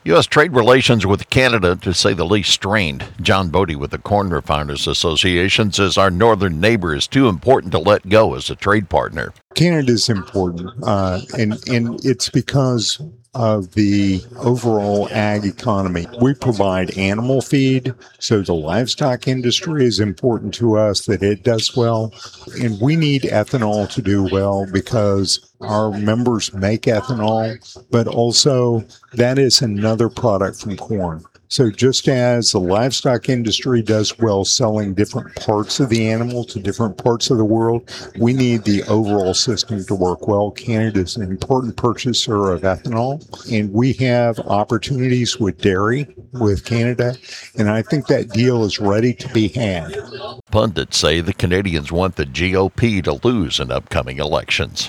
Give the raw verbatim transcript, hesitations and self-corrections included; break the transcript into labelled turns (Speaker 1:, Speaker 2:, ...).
Speaker 1: U S trade relations with Canada, to say the least, strained. John Bodie with the Corn Refiners Association says our northern neighbor is too important to let go as a trade partner.
Speaker 2: Canada is important, uh, and and it's because of the overall ag economy. We provide animal feed, so the livestock industry is important to us that it does well, and we need ethanol to do well because our members make ethanol, but also that is another product from corn. So just as the livestock industry does well selling different parts of the animal to different parts of the world, we need the overall system to work well. Canada is an important purchaser of ethanol, and we have opportunities with dairy with Canada, and I think that deal is ready to be had.
Speaker 1: Pundits say the Canadians want the G O P to lose in upcoming elections.